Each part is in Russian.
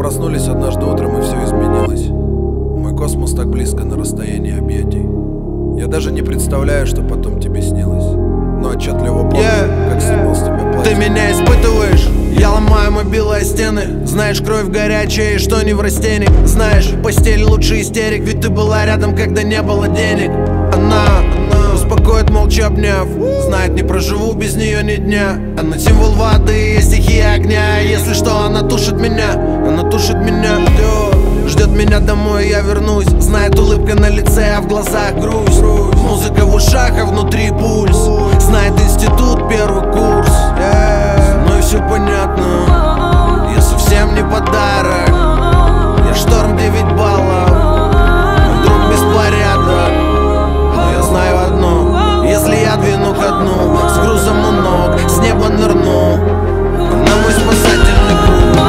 проснулись однажды утром, и все изменилось. Мой космос так близко на расстоянии объятий. Я даже не представляю, что потом тебе снилось. Но отчетливо помню, как снимал с тебя платье. Ты меня испытываешь, я ломаю мобилы о стены. Знаешь, кровь горячая и что не в растении. Знаешь, постель лучше истерик, ведь ты была рядом, когда не было денег. Она успокоит, молча обняв. Знает, не проживу без нее ни дня. Она символ воды и стихия огня. Если что, она тушит меня, она тушит меня. Ждет меня домой, я вернусь. Знает, улыбка на лице, а в глазах грусть. Музыка в ушах, а внутри пульс. Знает, институт, первый курс. Ну и все понятно, я совсем не подарок. Я шторм 9 баллов, мой друг беспорядок. Но я знаю одно, если я двину ко дну, с грузом у ног, с неба нырну. Она мой спасательный круг.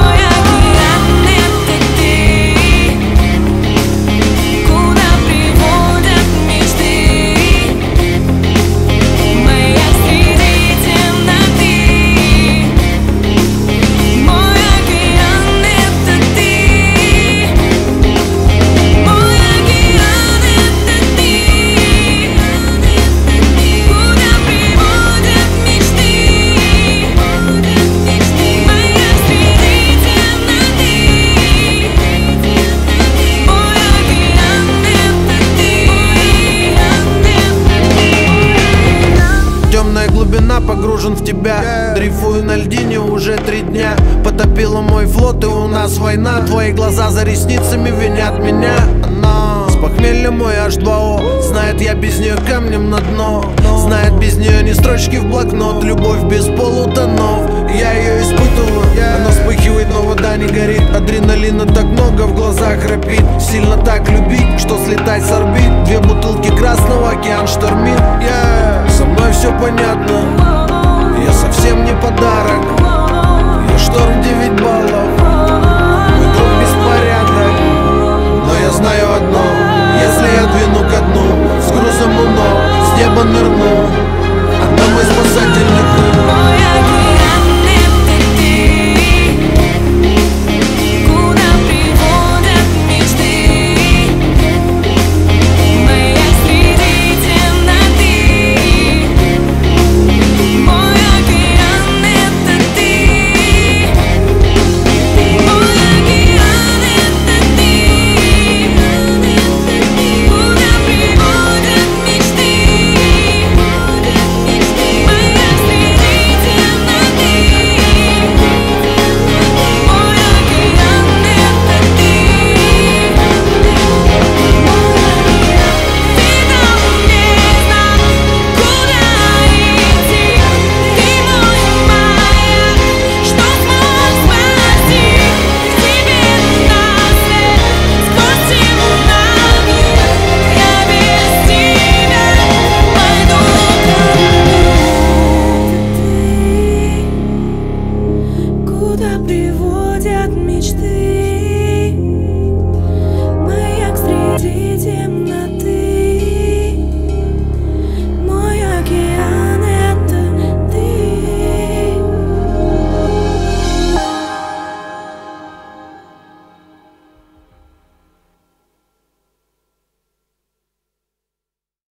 Погружен в тебя, дрейфую на льдине уже 3 дня. Потопила мой флот, и у нас война. Твои глаза за ресницами винят меня. Она с похмелья мой H2O. Знает, я без нее камнем на дно. Знает, без нее ни строчки в блокнот. Любовь без полутонов, я ее испытываю. Она вспыхивает, но вода не горит. Адреналина так много, в глазах храпит. Сильно так любить, что слетать с орбит. 2 бутылки красного, океан штормит. Со мной все понятно, я совсем не подарок. Я шторм 9 баллов, мой друг беспорядок. Но я знаю одно, если я двину ко дну, с грузом у ног, с неба нырну. Она мой спасательный